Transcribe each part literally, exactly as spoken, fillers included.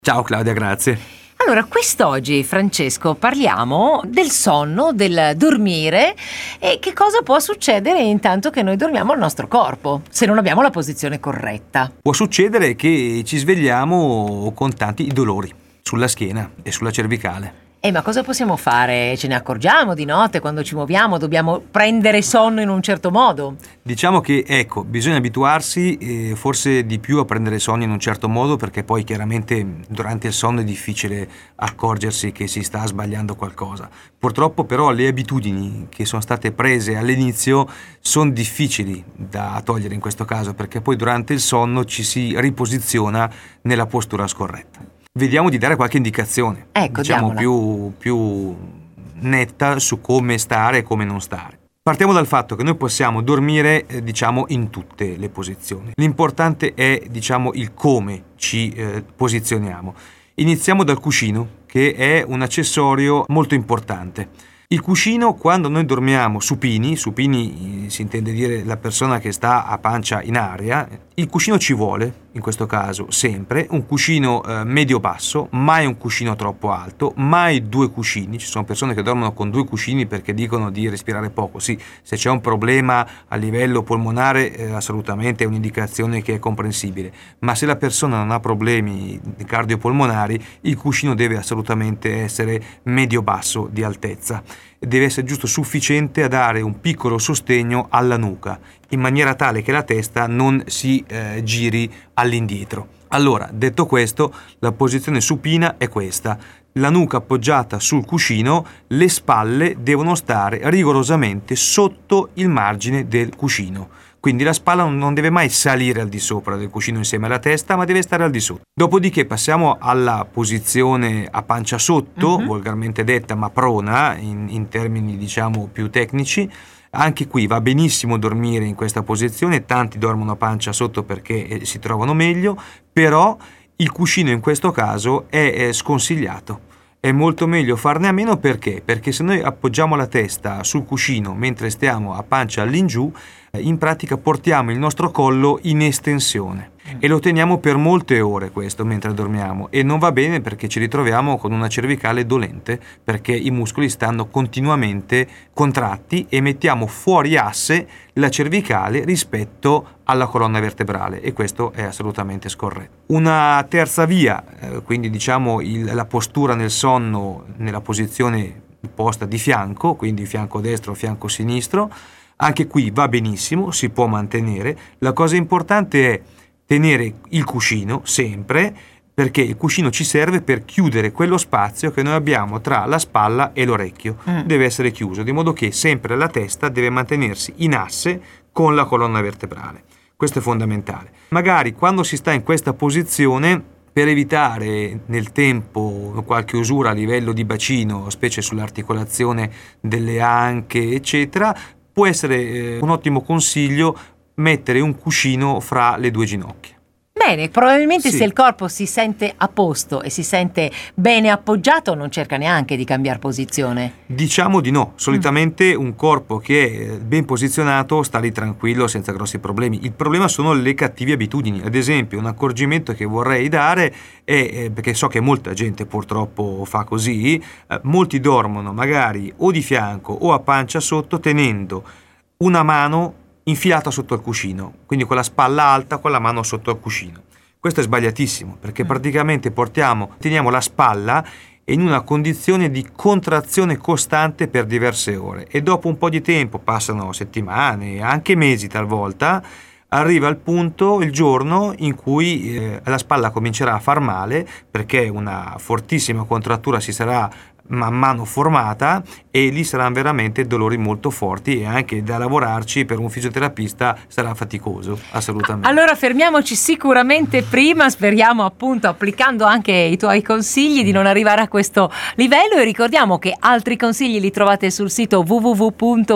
Ciao Claudia, grazie. Allora, quest'oggi, Francesco, parliamo del sonno, del dormire e che cosa può succedere intanto che noi dormiamo al nostro corpo, se non abbiamo la posizione corretta. Può succedere che ci svegliamo con tanti dolori sulla schiena e sulla cervicale. Eh, ma cosa possiamo fare? Ce ne accorgiamo di notte quando ci muoviamo? Dobbiamo prendere sonno in un certo modo? Diciamo che, ecco, bisogna abituarsi eh, forse di più a prendere sonno in un certo modo, perché poi chiaramente durante il sonno è difficile accorgersi che si sta sbagliando qualcosa. Purtroppo però le abitudini che sono state prese all'inizio sono difficili da togliere in questo caso, perché poi durante il sonno ci si riposiziona nella postura scorretta. Vediamo di dare qualche indicazione, ecco, diciamo più, più netta su come stare e come non stare. Partiamo dal fatto che noi possiamo dormire eh, diciamo in tutte le posizioni. L'importante è diciamo il come ci eh, posizioniamo. Iniziamo dal cuscino, che è un accessorio molto importante. Il cuscino, quando noi dormiamo supini, supini si intende dire la persona che sta a pancia in aria, il cuscino ci vuole, in questo caso sempre, un cuscino eh, medio-basso, mai un cuscino troppo alto, mai due cuscini. Ci sono persone che dormono con due cuscini perché dicono di respirare poco. Sì, se c'è un problema a livello polmonare eh, assolutamente è un'indicazione che è comprensibile, ma se la persona non ha problemi cardiopolmonari, il cuscino deve assolutamente essere medio-basso di altezza. Deve essere giusto sufficiente a dare un piccolo sostegno alla nuca, in maniera tale che la testa non si eh, giri all'indietro. Allora, detto questo, la posizione supina è questa: la nuca appoggiata sul cuscino, le spalle devono stare rigorosamente sotto il margine del cuscino. Quindi la spalla non deve mai salire al di sopra del cuscino insieme alla testa, ma deve stare al di sotto. Dopodiché passiamo alla posizione a pancia sotto, uh-huh. volgarmente detta, ma prona, in, in termini diciamo più tecnici. Anche qui va benissimo dormire in questa posizione, tanti dormono a pancia sotto perché si trovano meglio, però il cuscino in questo caso è, è sconsigliato. È molto meglio farne a meno. Perché? Perché se noi appoggiamo la testa sul cuscino mentre stiamo a pancia all'ingiù, in pratica portiamo il nostro collo in estensione e lo teniamo per molte ore questo mentre dormiamo, e non va bene perché ci ritroviamo con una cervicale dolente, perché i muscoli stanno continuamente contratti e mettiamo fuori asse la cervicale rispetto alla colonna vertebrale, e questo è assolutamente scorretto. Una terza via, eh, quindi diciamo il, la postura nel sonno nella posizione posta di fianco, quindi fianco destro, fianco sinistro. Anche qui va benissimo, si può mantenere. La cosa importante è tenere il cuscino sempre, perché il cuscino ci serve per chiudere quello spazio che noi abbiamo tra la spalla e l'orecchio. Mm. Deve essere chiuso, di modo che sempre la testa deve mantenersi in asse con la colonna vertebrale. Questo è fondamentale. Magari quando si sta in questa posizione, per evitare nel tempo qualche usura a livello di bacino, specie sull'articolazione delle anche, eccetera, può essere eh, un ottimo consiglio mettere un cuscino fra le due ginocchia. Bene, probabilmente sì. Se il corpo si sente a posto e si sente bene appoggiato, non cerca neanche di cambiare posizione. Diciamo di no. Solitamente mm. un corpo che è ben posizionato sta lì tranquillo senza grossi problemi. Il problema sono le cattive abitudini. Ad esempio, un accorgimento che vorrei dare è, eh, perché so che molta gente purtroppo fa così, eh, molti dormono magari o di fianco o a pancia sotto tenendo una mano infilata sotto al cuscino, quindi con la spalla alta con la mano sotto al cuscino. Questo è sbagliatissimo, perché praticamente portiamo, teniamo la spalla in una condizione di contrazione costante per diverse ore, e dopo un po' di tempo, passano settimane, anche mesi talvolta, arriva il punto, il giorno in cui eh, la spalla comincerà a far male, perché una fortissima contrattura si sarà man mano formata, e lì saranno veramente dolori molto forti, e anche da lavorarci per un fisioterapista sarà faticoso, assolutamente. Allora fermiamoci sicuramente prima, speriamo appunto, applicando anche i tuoi consigli, di non arrivare a questo livello, e ricordiamo che altri consigli li trovate sul sito w w w punto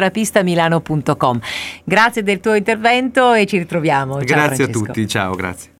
fisioterapista milano punto com. Grazie del tuo intervento e ci ritroviamo. Ciao, grazie Francesco. a tutti, ciao, grazie.